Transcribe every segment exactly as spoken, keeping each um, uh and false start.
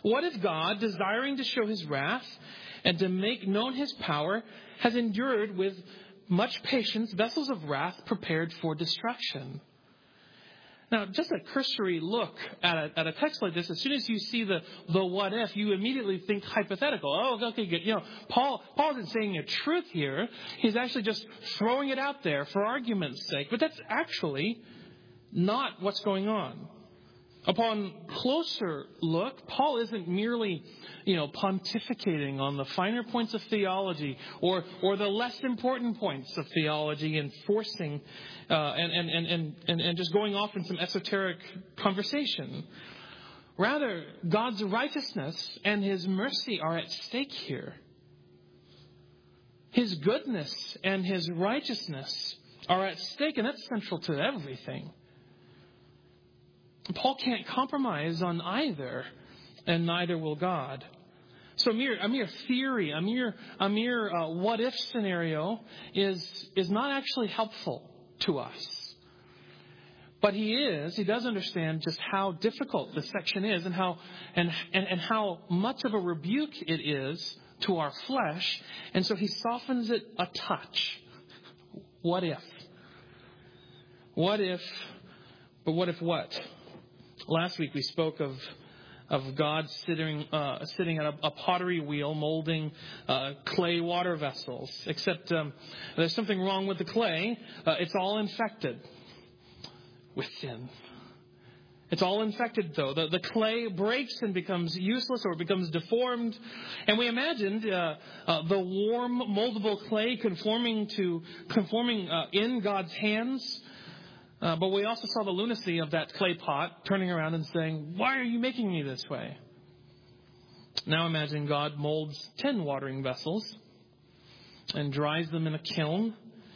What if God, desiring to show his wrath and to make known his power, has endured with much patience vessels of wrath prepared for destruction? Now, just a cursory look at a, at a text like this, as soon as you see the, the what if, you immediately think hypothetical. Oh, okay, good. You know, Paul, Paul isn't saying a truth here. He's actually just throwing it out there for argument's sake. But that's actually not what's going on. Upon closer look, Paul isn't merely, you know, pontificating on the finer points of theology or or the less important points of theology and forcing uh, and, and, and, and, and just going off in some esoteric conversation. Rather, God's righteousness and his mercy are at stake here. His goodness and his righteousness are at stake, and that's central to everything. Paul can't compromise on either, and neither will God. So a mere, a mere theory, a mere, a mere uh, what-if scenario is, is not actually helpful to us. But he is, he does understand just how difficult this section is and how, and, and, and how much of a rebuke it is to our flesh. And so he softens it a touch. What if? What if, but what if what? Last week we spoke of of God sitting uh, sitting at a, a pottery wheel molding uh, clay water vessels. Except um, there's something wrong with the clay. Uh, it's all infected with sin. It's all infected, though. The, the clay breaks and becomes useless or becomes deformed. And we imagined uh, uh, the warm, moldable clay conforming to conforming uh, in God's hands. Uh, but we also saw the lunacy of that clay pot turning around and saying, "Why are you making me this way?" Now imagine God molds ten watering vessels and dries them in a kiln.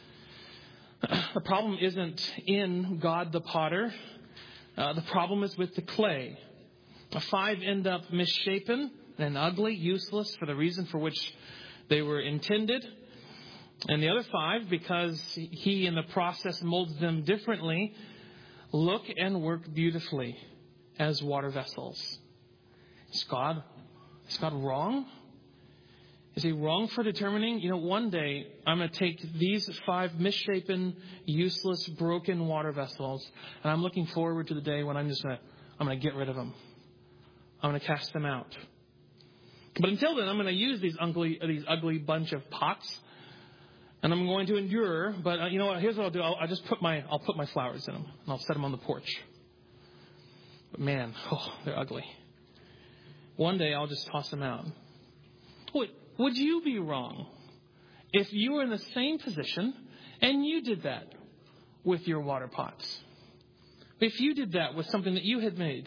The problem isn't in God the potter. Uh, the problem is with the clay. Five end up misshapen and ugly, useless for the reason for which they were intended. And the other five, because he in the process molds them differently, look and work beautifully as water vessels. Is God, is God wrong? Is he wrong for determining, you know, one day I'm going to take these five misshapen, useless, broken water vessels, and I'm looking forward to the day when I'm just going to, I'm going to get rid of them. I'm going to cast them out. But until then, I'm going to use these ugly, these ugly bunch of pots. And I'm going to endure, but uh, you know what? Here's what I'll do. I'll, I'll just put my I'll put my flowers in them, and I'll set them on the porch. But man, oh, they're ugly. One day I'll just toss them out. Would, would you be wrong if you were in the same position and you did that with your water pots? If you did that with something that you had made?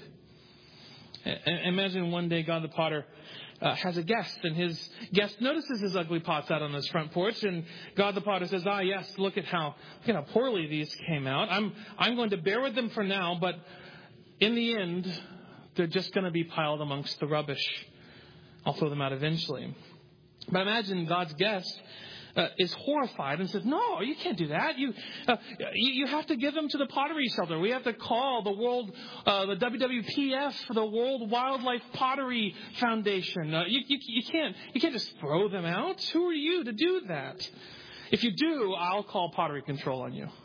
Imagine one day God the potter Uh, has a guest, and his guest notices his ugly pots out on his front porch, and God the potter says, "Ah, yes, look at how look at how poorly these came out. I'm I'm going to bear with them for now, but in the end, they're just going to be piled amongst the rubbish. I'll throw them out eventually." But imagine God's guest uh, is horrified and says, "No, you can't do that. You, uh, you you have to give them to the pottery shelter. We have to call the world, uh, the W W P F, the World Wildlife Pottery Foundation. Uh, you, you you can't you can't just throw them out. Who are you to do that? If you do, I'll call pottery control on you."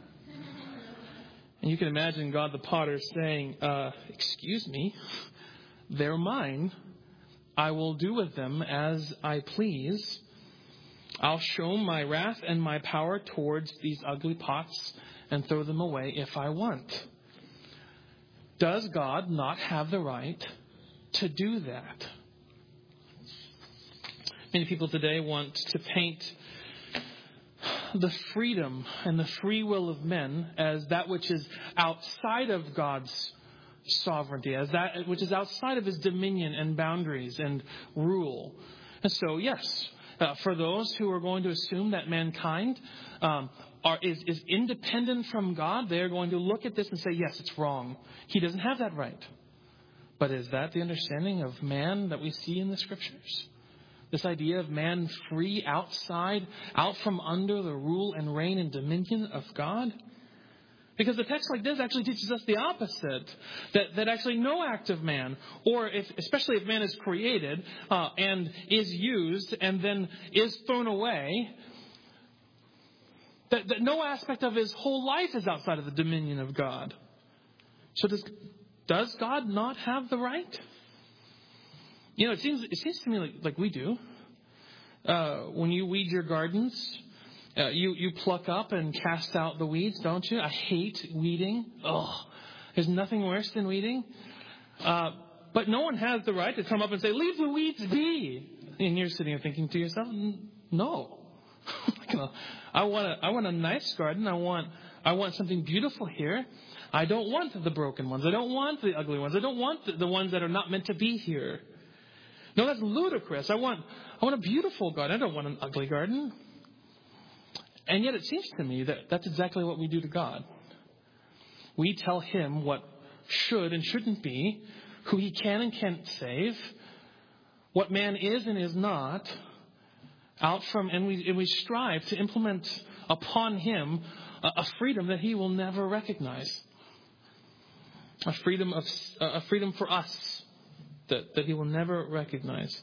And you can imagine God the potter saying, uh, "Excuse me, they're mine. I will do with them as I please. I'll show my wrath and my power towards these ugly pots and throw them away if I want." Does God not have the right to do that? Many people today want to paint the freedom and the free will of men as that which is outside of God's sovereignty, as that which is outside of his dominion and boundaries and rule. And so, yes, Uh, for those who are going to assume that mankind um, are, is, is independent from God, they're going to look at this and say, yes, it's wrong. He doesn't have that right. But is that the understanding of man that we see in the Scriptures? This idea of man free outside, out from under the rule and reign and dominion of God? Because the text like this actually teaches us the opposite. That, that actually no act of man, or if, especially if man is created uh, and is used and then is thrown away, that, that no aspect of his whole life is outside of the dominion of God. So does, does God not have the right? You know, it seems, it seems to me like, like we do. Uh, when you weed your gardens, Uh, you, you pluck up and cast out the weeds, don't you? I hate weeding. Oh, there's nothing worse than weeding. Uh, but no one has the right to come up and say, leave the weeds be. And you're sitting there thinking to yourself, no. I want a, I want a nice garden. I want, I want something beautiful here. I don't want the broken ones. I don't want the ugly ones. I don't want the, the ones that are not meant to be here. No, that's ludicrous. I want, I want a beautiful garden. I don't want an ugly garden. And yet it seems to me that that's exactly what we do to God. We tell him what should and shouldn't be, who he can and can't save, what man is and is not, out from, and we, and we strive to implement upon him a, a freedom that he will never recognize. A freedom of, a freedom for us that, that he will never recognize.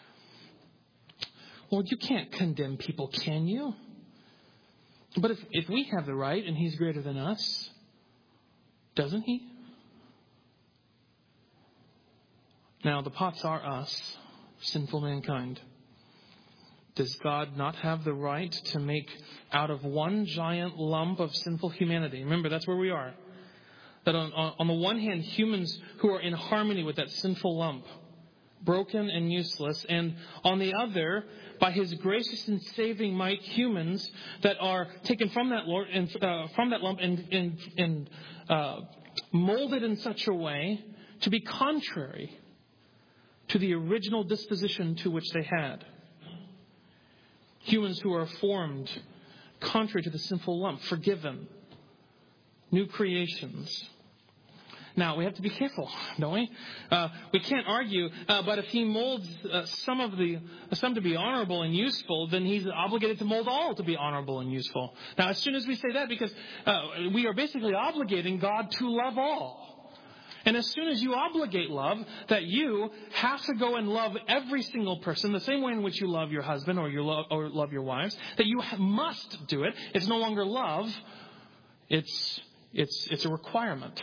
Well, you can't condemn people, can you? But if, if we have the right and he's greater than us, doesn't he? Now, the pots are us, sinful mankind. Does God not have the right to make out of one giant lump of sinful humanity? Remember, that's where we are. That on, on, on the one hand, humans who are in harmony with that sinful lump, broken and useless, and on the other, by his gracious and saving might, humans that are taken from that Lord and uh, from that lump and, and, and uh, molded in such a way to be contrary to the original disposition to which they had. Humans who are formed contrary to the sinful lump, forgiven, new creations. Now, we have to be careful, don't we? Uh, we can't argue, uh, but if he molds uh, some of the, some to be honorable and useful, then he's obligated to mold all to be honorable and useful. Now, as soon as we say that, because uh, we are basically obligating God to love all. And as soon as you obligate love, that you have to go and love every single person the same way in which you love your husband or, your lo- or love your wives, that you must do it. It's no longer love. It's, it's, it's a requirement.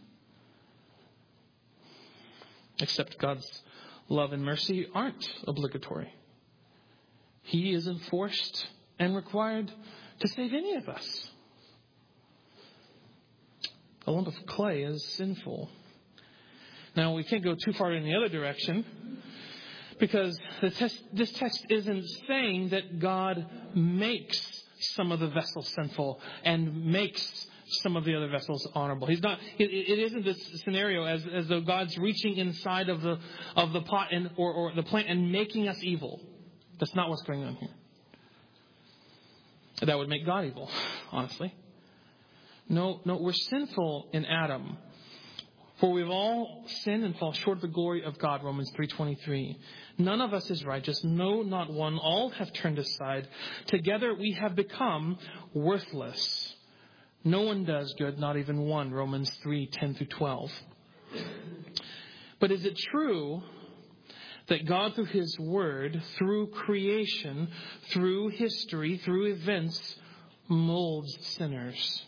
Except God's love and mercy aren't obligatory. He isn't forced and required to save any of us. A lump of clay is sinful. Now, we can't go too far in the other direction, because the text, this text isn't saying that God makes some of the vessels sinful and makes some of the other vessels honorable. He's not. It, it isn't this scenario as, as though God's reaching inside of the of the pot and or, or the plant and making us evil. That's not what's going on here. That would make God evil, honestly. No, no, we're sinful in Adam, for we've all sinned and fall short of the glory of God. Romans three twenty-three. None of us is righteous. No, not one. All have turned aside. Together we have become worthless. No one does good, not even one. Romans three ten through twelve. But is it true that God, through his word, through creation, through history, through events, molds sinners?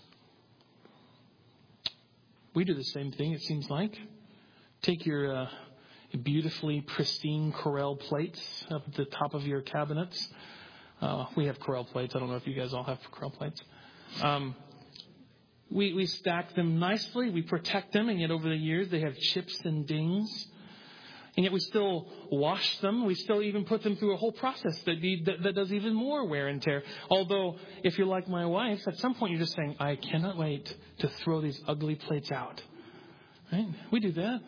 We do the same thing, it seems like. Take your uh, beautifully pristine Corelle plates up at the top of your cabinets. Uh, we have Corelle plates. I don't know if you guys all have Corelle plates. Um, we, we stack them nicely. We protect them. And yet over the years, they have chips and dings. And yet we still wash them. We still even put them through a whole process that, be, that, that does even more wear and tear. Although, if you're like my wife, at some point you're just saying, I cannot wait to throw these ugly plates out. Right? We do that.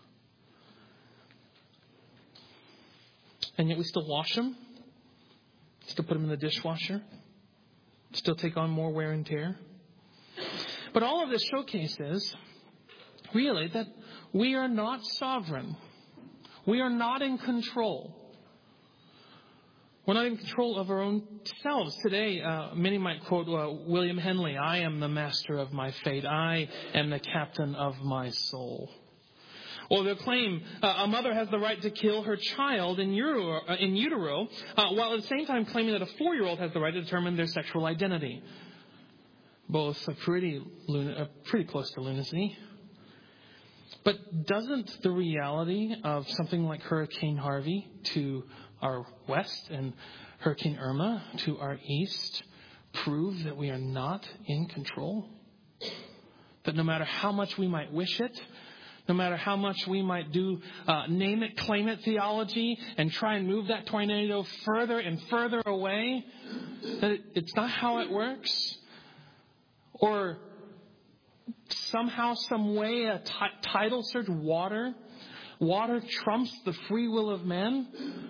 And yet we still wash them. Still put them in the dishwasher. Still take on more wear and tear. But all of this showcases, really, that we are not sovereign. We are not in control. We're not in control of our own selves. Today, uh, many might quote uh, William Henley, "I am the master of my fate. I am the captain of my soul." Or they'll claim uh, a mother has the right to kill her child in utero, uh, in utero uh, while at the same time claiming that a four-year-old has the right to determine their sexual identity. Both are pretty, uh, pretty close to lunacy. But doesn't the reality of something like Hurricane Harvey to our west and Hurricane Irma to our east prove that we are not in control? That no matter how much we might wish it, no matter how much we might do uh, name it, claim it theology and try and move that tornado further and further away, that it's not how it works? Or somehow, some way, a t- tidal surge, water, water trumps the free will of man?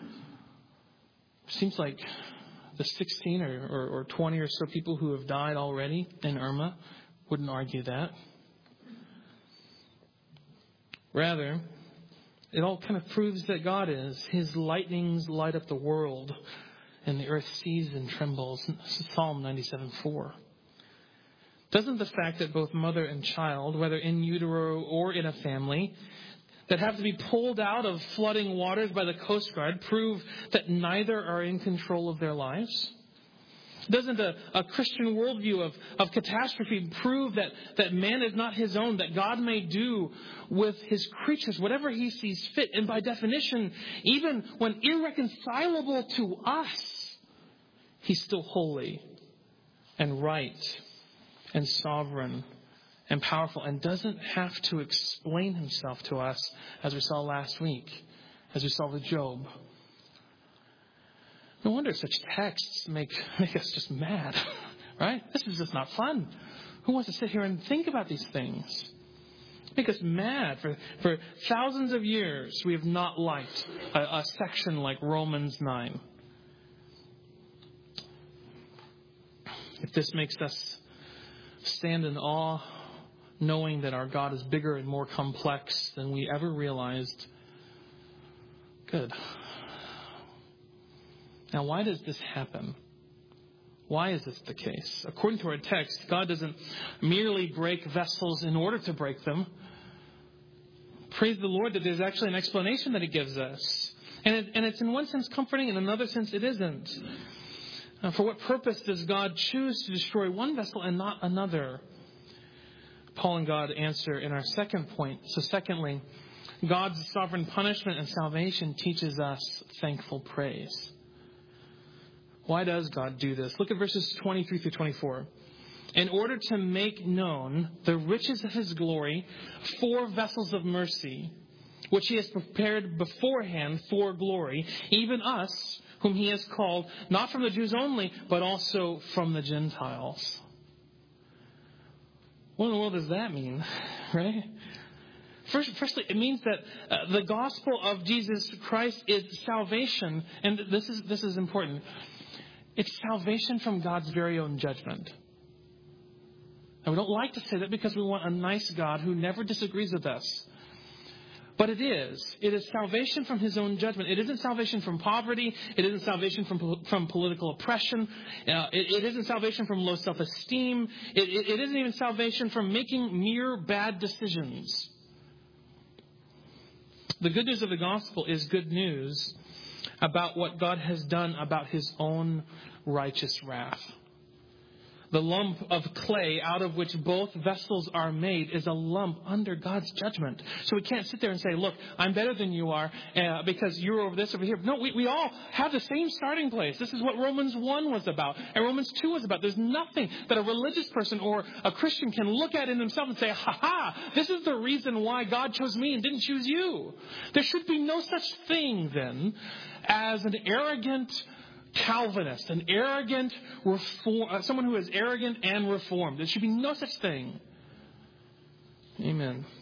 Seems like the sixteen or, or, or twenty or so people who have died already in Irma wouldn't argue that. Rather, it all kind of proves that God is. His lightnings light up the world, and the earth sees and trembles. Psalm ninety-seven four. Doesn't the fact that both mother and child, whether in utero or in a family, that have to be pulled out of flooding waters by the Coast Guard prove that neither are in control of their lives? Doesn't a, a Christian worldview of, of catastrophe prove that, that man is not his own, that God may do with his creatures whatever he sees fit? And by definition, even when irreconcilable to us, he's still holy and right and sovereign and powerful, and doesn't have to explain himself to us, as we saw last week, as we saw with Job. No wonder such texts make, make us just mad, right? This is just not fun. Who wants to sit here and think about these things? Make us mad. For, for thousands of years, we have not liked a, a section like Romans nine. If this makes us stand in awe, knowing that our God is bigger and more complex than we ever realized, good. Now, why does this happen? Why is this the case? According to our text, God doesn't merely break vessels in order to break them. Praise the Lord that there's actually an explanation that He gives us. And, it, and it's in one sense comforting, in another sense it isn't. Uh, for what purpose does God choose to destroy one vessel and not another? Paul and God answer in our second point. So secondly, God's sovereign punishment and salvation teaches us thankful praise. Why does God do this? Look at verses twenty-three through twenty-four. In order to make known the riches of His glory for vessels of mercy, which He has prepared beforehand for glory, even us, whom He has called, not from the Jews only, but also from the Gentiles. What in the world does that mean, right? First, firstly, it means that uh, the gospel of Jesus Christ is salvation, and this is this is important. It's salvation from God's very own judgment. And we don't like to say that because we want a nice God who never disagrees with us. But it is. It is salvation from His own judgment. It isn't salvation from poverty. It isn't salvation from, from political oppression. Uh, it, it isn't salvation from low self-esteem. It, it, it isn't even salvation from making mere bad decisions. The good news of the gospel is good news about what God has done about His own righteous wrath. The lump of clay out of which both vessels are made is a lump under God's judgment. So we can't sit there and say, look, I'm better than you are uh, because you're over this over here. No, we, we all have the same starting place. This is what Romans one was about and Romans two was about. There's nothing that a religious person or a Christian can look at in themselves and say, ha ha, this is the reason why God chose me and didn't choose you. There should be no such thing then as an arrogant Calvinist, an arrogant reform, uh, someone who is arrogant and reformed. There should be no such thing. Amen.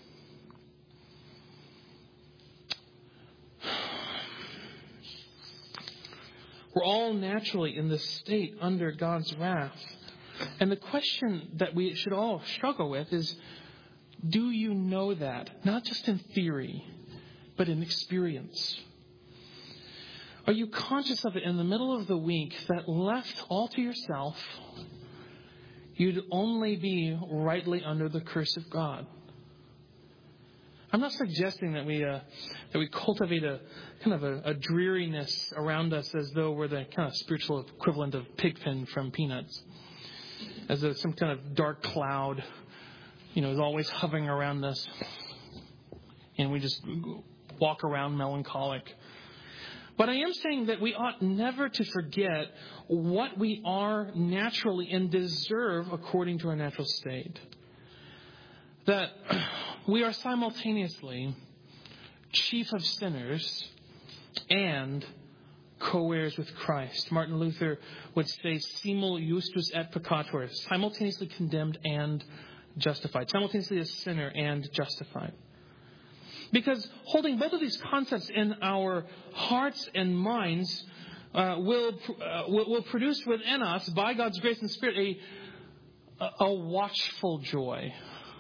We're all naturally in this state under God's wrath. And the question that we should all struggle with is, do you know that? Not just in theory, but in experience. Are you conscious of it in the middle of the week that left all to yourself, you'd only be rightly under the curse of God? I'm not suggesting that we uh, that we cultivate a kind of a, a dreariness around us as though we're the kind of spiritual equivalent of Pigpen from Peanuts, as though some kind of dark cloud, you know, is always hovering around us, and we just walk around melancholic. But I am saying that we ought never to forget what we are naturally and deserve according to our natural state. That we are simultaneously chief of sinners and co-heirs with Christ. Martin Luther would say, simul justus et peccator, simultaneously condemned and justified, simultaneously a sinner and justified. Because holding both of these concepts in our hearts and minds uh, will, uh, will will produce within us, by God's grace and Spirit, a, a watchful joy.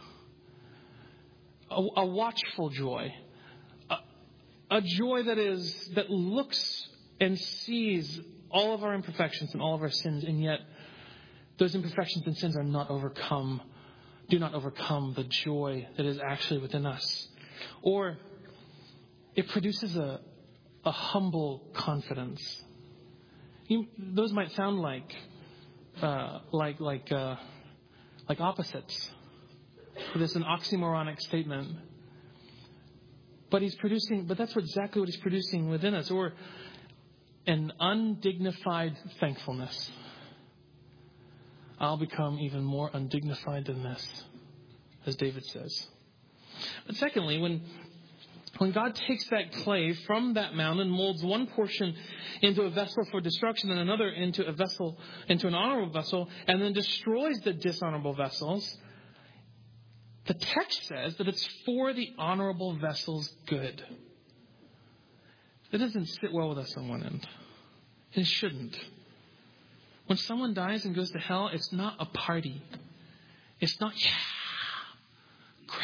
A, a watchful joy. A, a joy that is that looks and sees all of our imperfections and all of our sins, and yet those imperfections and sins are not overcome, do not overcome the joy that is actually within us. Or it produces a, a humble confidence. You, those might sound like uh, like like uh, like opposites. But it's an oxymoronic statement. But he's producing. But that's what, exactly what he's producing within us. Or an undignified thankfulness. I'll become even more undignified than this, as David says. But secondly, when when God takes that clay from that mountain, molds one portion into a vessel for destruction and another into a vessel, into an honorable vessel, and then destroys the dishonorable vessels, the text says that it's for the honorable vessel's good. It doesn't sit well with us on one end. It shouldn't. When someone dies and goes to hell, it's not a party. It's not, yeah, great.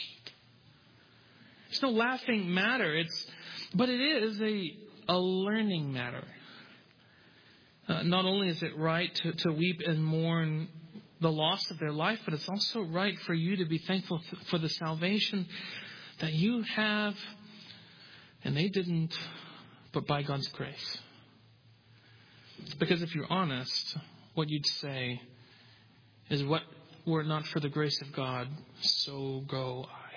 It's no laughing matter. It's, but it is a a learning matter. Uh, not only is it right to, to weep and mourn the loss of their life, but it's also right for you to be thankful for the salvation that you have, and they didn't, but by God's grace. Because if you're honest, what you'd say is, what were it not for the grace of God, so go I.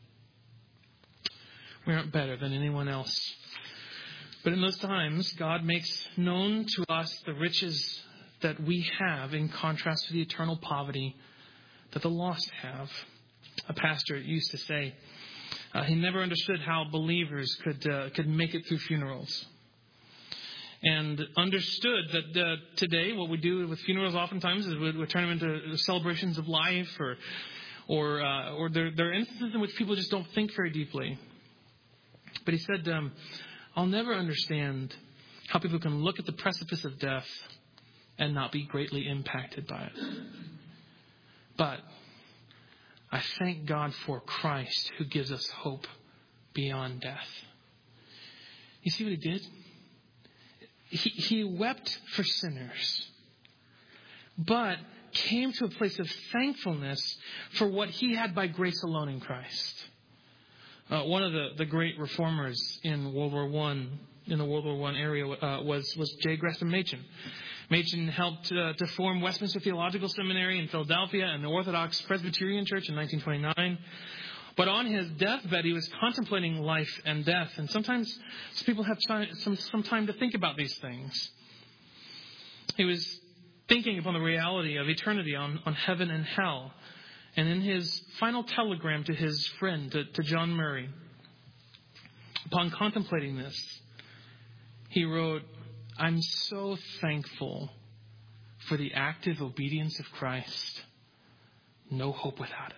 We aren't better than anyone else. But in those times, God makes known to us the riches that we have in contrast to the eternal poverty that the lost have. A pastor used to say uh, he never understood how believers could uh, could make it through funerals. And understood that uh, today what we do with funerals oftentimes is we, we turn them into celebrations of life, or or uh, or there, there are instances in which people just don't think very deeply. But he said, um, I'll never understand how people can look at the precipice of death and not be greatly impacted by it. But I thank God for Christ, who gives us hope beyond death. You see what he did? He, he wept for sinners, but came to a place of thankfulness for what he had by grace alone in Christ. Uh, one of the, the great reformers in World War One, in the World War One area, uh, was was J. Gresham Machen. Machen helped uh, to form Westminster Theological Seminary in Philadelphia and the Orthodox Presbyterian Church in nineteen twenty-nine. But on his deathbed, he was contemplating life and death. And sometimes people have some, some time to think about these things. He was thinking upon the reality of eternity, on, on heaven and hell. And in his final telegram to his friend, to, to John Murray, upon contemplating this, he wrote, I'm so thankful for the active obedience of Christ. No hope without it.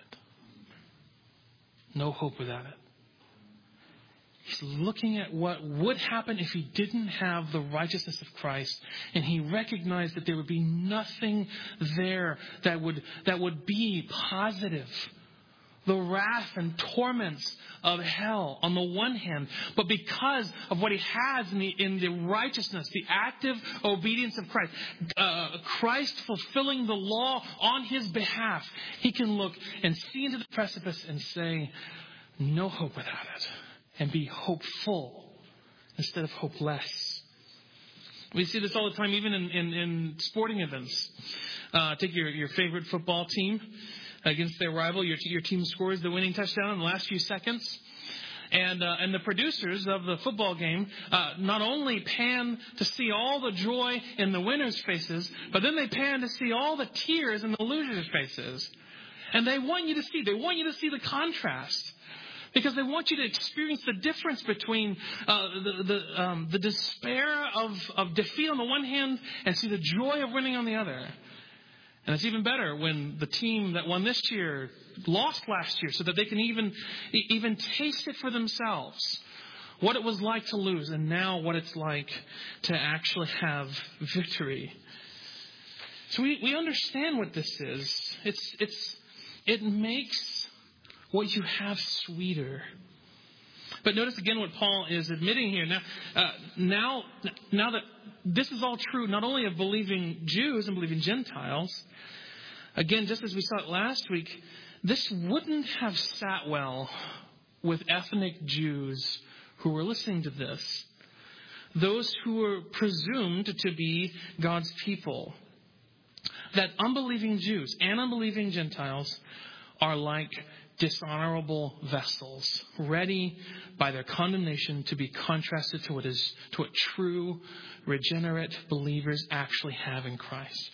No hope without it. He's looking at what would happen if he didn't have the righteousness of Christ, and he recognized that there would be nothing there that would that would be positive the wrath and torments of hell on the one hand, but because of what he has in the, in the righteousness, the active obedience of Christ, uh, Christ fulfilling the law on his behalf, he can look and see into the precipice and say, no hope without it, and be hopeful instead of hopeless. We see this all the time, even in, in, in sporting events. Uh, take your, your favorite football team against their rival. Your, your team scores the winning touchdown in the last few seconds. And uh, and the producers of the football game uh, not only pan to see all the joy in the winners' faces, but then they pan to see all the tears in the losers' faces. And they want you to see, they want you to see the contrast. Because they want you to experience the difference between uh, the the, um, the despair of, of defeat on the one hand and see the joy of winning on the other. And it's even better when the team that won this year lost last year, so that they can even even taste it for themselves, what it was like to lose, and now what it's like to actually have victory. So we, we understand what this is. It's it's it makes what you have sweeter. But notice again what Paul is admitting here. Now, uh, now, now that this is all true, not only of believing Jews and believing Gentiles, again, just as we saw it last week, this wouldn't have sat well with ethnic Jews who were listening to this. Those who were presumed to be God's people. That unbelieving Jews and unbelieving Gentiles are like dishonorable vessels, ready by their condemnation to be contrasted to what is to what true regenerate believers actually have in Christ.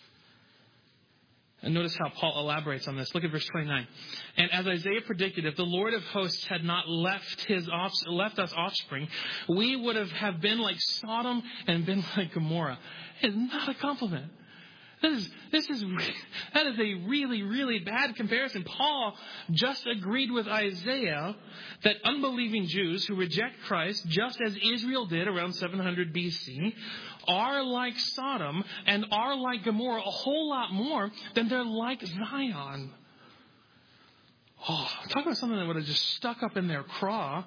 And notice how Paul elaborates on this. Look at verse twenty-nine. And as Isaiah predicted, if the Lord of hosts had not left his off, left us offspring, we would have, have been like Sodom and been like Gomorrah. It's not a compliment. This is, this is, that is a really, really bad comparison. Paul just agreed with Isaiah that unbelieving Jews who reject Christ, just as Israel did around seven hundred B C, are like Sodom and are like Gomorrah a whole lot more than they're like Zion. Oh, talk about something that would have just stuck up in their craw.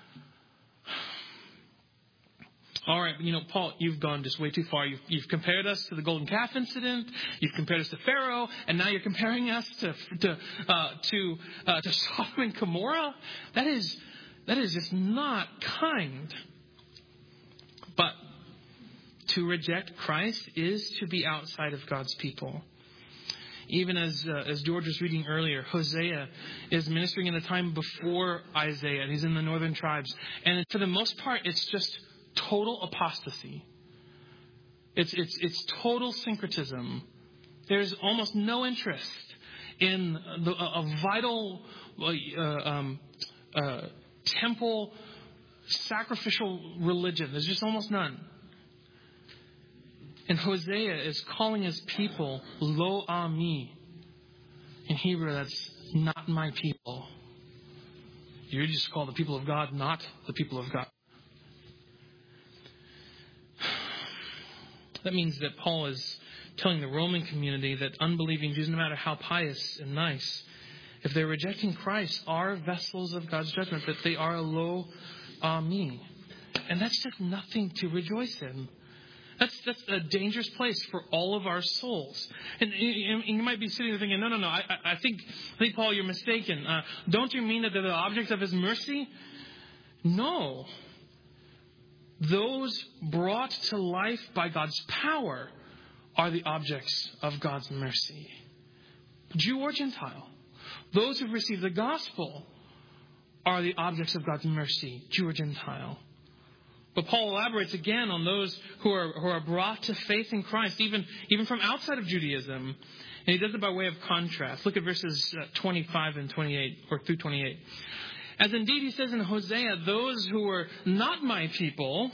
All right, you know, Paul, you've gone just way too far. You've, you've compared us to the golden calf incident. You've compared us to Pharaoh, and now you're comparing us to to uh, to uh, to Sodom and Gomorrah. That is that is just not kind. But to reject Christ is to be outside of God's people. Even as uh, as George was reading earlier, Hosea is ministering in the time before Isaiah, and he's in the northern tribes. And for the most part, it's just total apostasy. It's it's it's total syncretism. There's almost no interest in the, a, a vital uh, um, uh, temple sacrificial religion. There's just almost none. And Hosea is calling his people Lo Ami. In Hebrew, that's not my people. You're just called the people of God, not the people of God. That means that Paul is telling the Roman community that unbelieving Jews, no matter how pious and nice, if they're rejecting Christ, are vessels of God's judgment, that they are Lo Ami. And that's just nothing to rejoice in. That's that's a dangerous place for all of our souls. And you, you might be sitting there thinking, no, no, no, I, I think, I think, Paul, you're mistaken. Uh, don't you mean that they're the objects of his mercy? No. Those brought to life by God's power are the objects of God's mercy. Jew or Gentile. Those who've received the gospel are the objects of God's mercy, Jew or Gentile. But Paul elaborates again on those who are who are brought to faith in Christ, even, even from outside of Judaism. And he does it by way of contrast. Look at verses twenty-five and twenty-eight, or through twenty-eight. As indeed he says in Hosea, those who are not my people,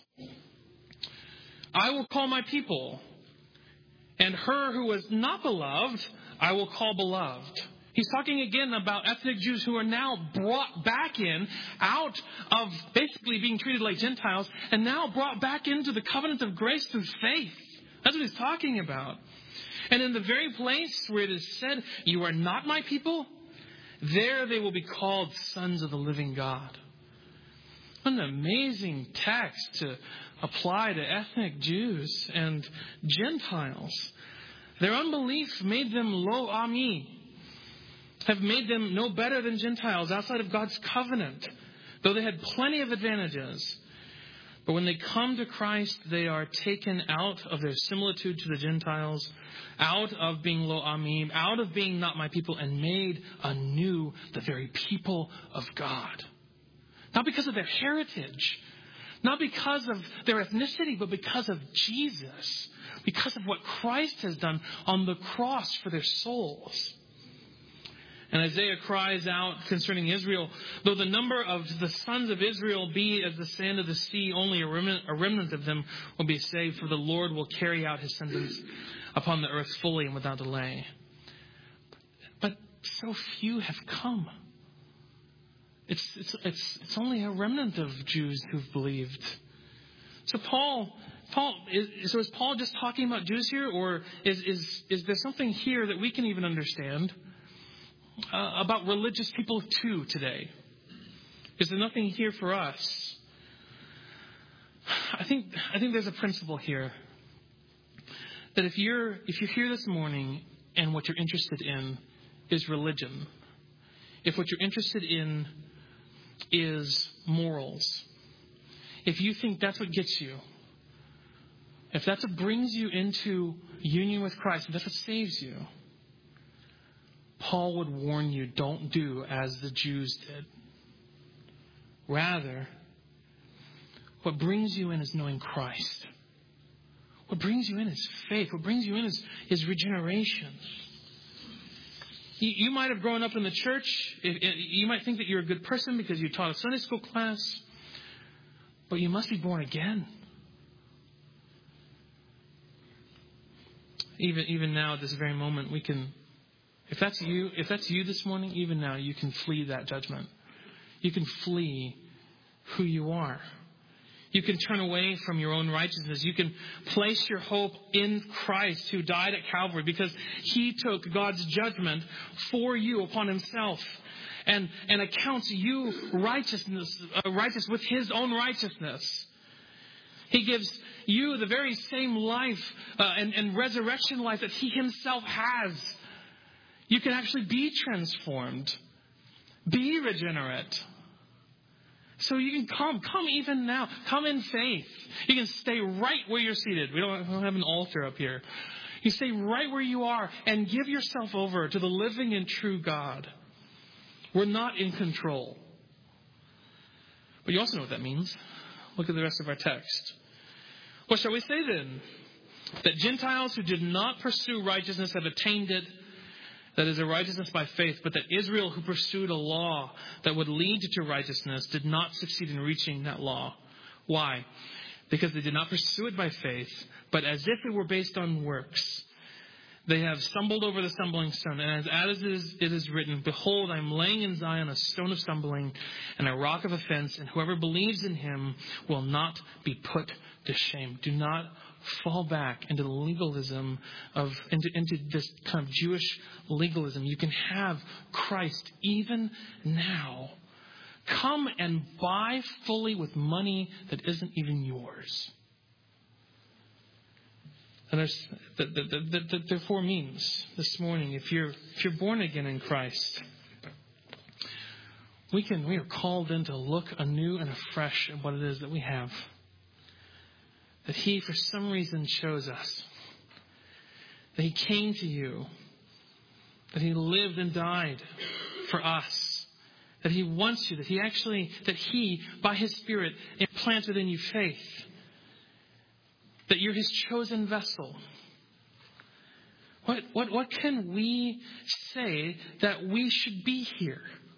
I will call my people. And her who was not beloved, I will call beloved. He's talking again about ethnic Jews who are now brought back in, out of basically being treated like Gentiles, and now brought back into the covenant of grace through faith. That's what he's talking about. And in the very place where it is said, you are not my people, There they will be called sons of the living God. What an amazing text to apply to ethnic Jews and Gentiles. Their unbelief made them lo ami, have made them no better than Gentiles outside of God's covenant, though they had plenty of advantages. But when they come to Christ, they are taken out of their similitude to the Gentiles, out of being lo ami, out of being not my people, and made anew the very people of God. Not because of their heritage, not because of their ethnicity, but because of Jesus, because of what Christ has done on the cross for their souls. And Isaiah cries out concerning Israel, though the number of the sons of Israel be as the sand of the sea, only a remnant, a remnant of them will be saved, for the Lord will carry out his sentence upon the earth fully and without delay. But so few have come. It's, it's, it's, it's only a remnant of Jews who've believed. So Paul, Paul is, so is Paul just talking about Jews here, or is, is, is there something here that we can even understand Uh, about religious people too today? Is there nothing here for us? I think I think there's a principle here that if you're if you're here this morning and what you're interested in is religion, if what you're interested in is morals, if you think that's what gets you, if that's what brings you into union with Christ, if that's what saves you, Paul would warn you, don't do as the Jews did. Rather, what brings you in is knowing Christ. What brings you in is faith. What brings you in is, is regeneration. You, you might have grown up in the church. You might think that you're a good person because you taught a Sunday school class. But you must be born again. Even, even now, at this very moment, we can... If that's you, if that's you this morning, even now, you can flee that judgment. You can flee who you are. You can turn away from your own righteousness. You can place your hope in Christ, who died at Calvary, because he took God's judgment for you upon himself and, and accounts you righteousness, uh, righteous with his own righteousness. He gives you the very same life uh, and, and resurrection life that he himself has. You can actually be transformed. Be regenerate. So you can come. Come even now. Come in faith. You can stay right where you're seated. We don't, we don't have an altar up here. You stay right where you are and give yourself over to the living and true God. We're not in control. But you also know what that means. Look at the rest of our text. What shall we say then? That Gentiles who did not pursue righteousness have attained it. That is a righteousness by faith, but that Israel, who pursued a law that would lead to righteousness, did not succeed in reaching that law. Why? Because they did not pursue it by faith, but as if it were based on works. They have stumbled over the stumbling stone. And as, as it, is, it is written, behold, I am laying in Zion a stone of stumbling and a rock of offense, and whoever believes in him will not be put to shame. Do not fall back into the legalism of, into, into this kind of Jewish legalism. You can have Christ even now. Come and buy fully with money that isn't even yours. And there's the, the, the, the, the four means this morning. If you're if you're born again in Christ, we can we are called in to look anew and afresh at what it is that we have. That he, for some reason, chose us. That he came to you. That he lived and died for us. That he wants you. That he actually, that he, by his Spirit, implants within you faith. That you're his chosen vessel. What, what, what can we say that we should be here?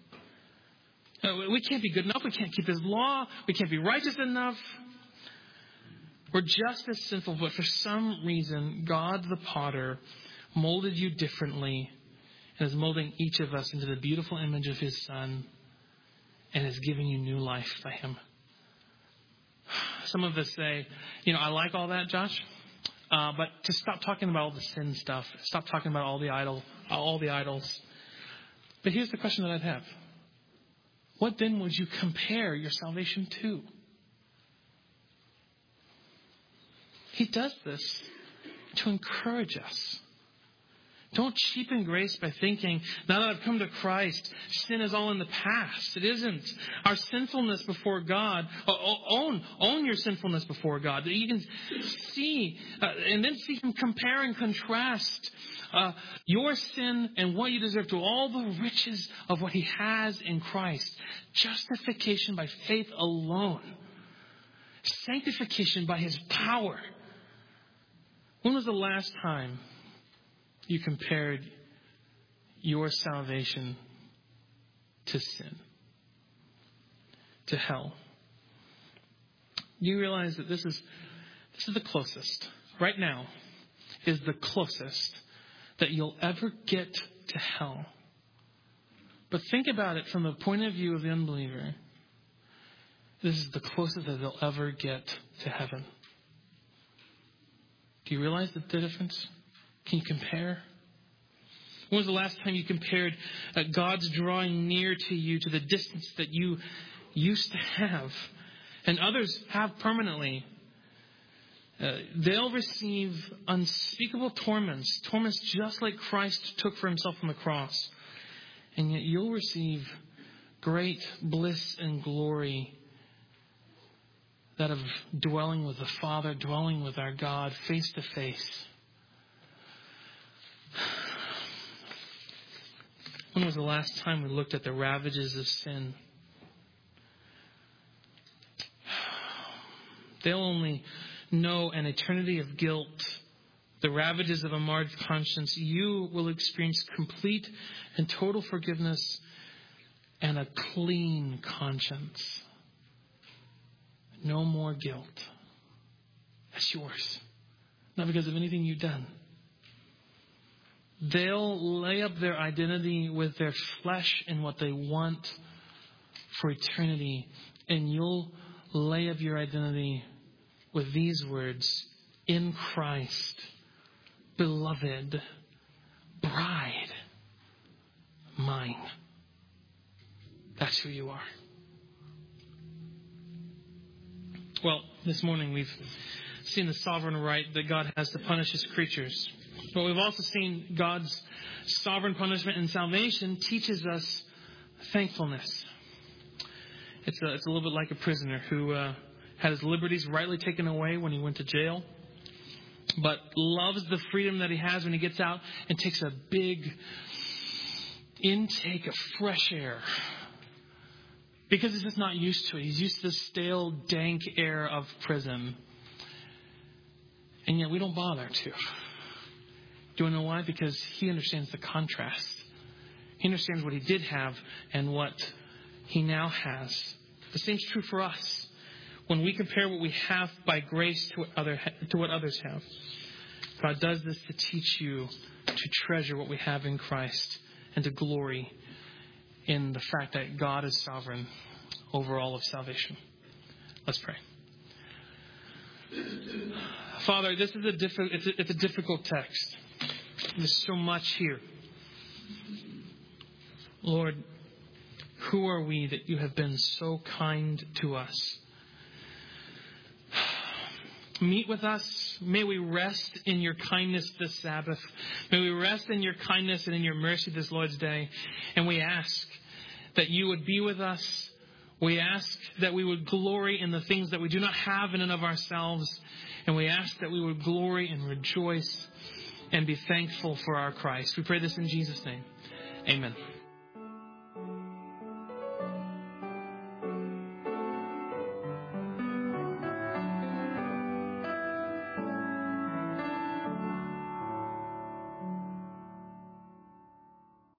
We can't be good enough. We can't keep his law. We can't be righteous enough. We're just as sinful, but for some reason, God the potter molded you differently and is molding each of us into the beautiful image of his Son and is giving you new life by him. Some of us say, you know, I like all that, Josh, uh, but just stop talking about all the sin stuff. Stop talking about all the idol, all the idols. But here's the question that I'd have. What then would you compare your salvation to? He does this to encourage us. Don't cheapen grace by thinking, now that I've come to Christ, sin is all in the past. It isn't. Our sinfulness before God, own, own your sinfulness before God. That you can see, uh, and then see Him compare and contrast uh, your sin and what you deserve to all the riches of what He has in Christ. Justification by faith alone. Sanctification by His power. When was the last time you compared your salvation to sin, to hell? You realize that this is this is the closest, right now, is the closest that you'll ever get to hell. But think about it from the point of view of the unbeliever. This is the closest that they'll ever get to heaven. Do you realize the difference? Can you compare? When was the last time you compared uh, God's drawing near to you to the distance that you used to have and others have permanently? Uh, they'll receive unspeakable torments, torments just like Christ took for Himself on the cross. And yet you'll receive great bliss and glory, that of dwelling with the Father, dwelling with our God face to face. When was the last time we looked at the ravages of sin? They'll only know an eternity of guilt, the ravages of a marred conscience. You will experience complete and total forgiveness and a clean conscience. No more guilt. That's yours. Not because of anything you've done. They'll lay up their identity with their flesh and what they want for eternity. And you'll lay up your identity with these words: in Christ, beloved, bride, mine. That's who you are. Well, this morning we've seen the sovereign right that God has to punish His creatures. But we've also seen God's sovereign punishment and salvation teaches us thankfulness. It's a, it's a little bit like a prisoner who uh, had his liberties rightly taken away when he went to jail, but loves the freedom that he has when he gets out and takes a big intake of fresh air. Because he's just not used to it. He's used to the stale, dank air of prison. And yet we don't bother to. Do you know why? Because he understands the contrast. He understands what he did have and what he now has. The same is true for us. When we compare what we have by grace to what, other, to what others have, God does this to teach you to treasure what we have in Christ and to glory in the fact that God is sovereign over all of salvation. Let's pray. Father, this is a diffi- it's, a, it's a difficult text. There's so much here. Lord, who are we that you have been so kind to us? Meet with us. May we rest in your kindness this Sabbath. May we rest in your kindness and in your mercy this Lord's Day. And we ask that you would be with us. We ask that we would glory in the things that we do not have in and of ourselves. And we ask that we would glory and rejoice and be thankful for our Christ. We pray this in Jesus' name. Amen.